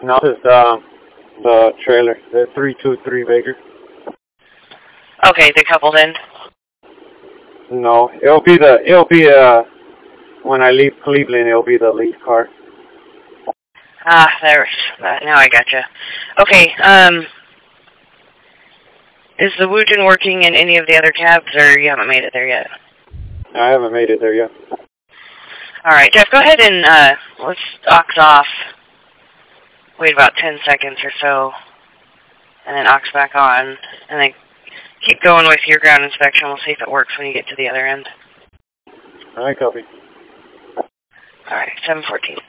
No, it's the trailer, the 323 Baker. Okay, the coupled in. No, it'll be when I leave Cleveland, it'll be the lead car. Ah, there. Now I gotcha. Okay. Is the Woojin working in any of the other cabs, or you haven't made it there yet? I haven't made it there yet. All right, Jeff. Go ahead and let's aux off. Wait about 10 seconds or so, and then aux back on, and then keep going with your ground inspection. We'll see if it works when you get to the other end. All right, copy. All right, 714.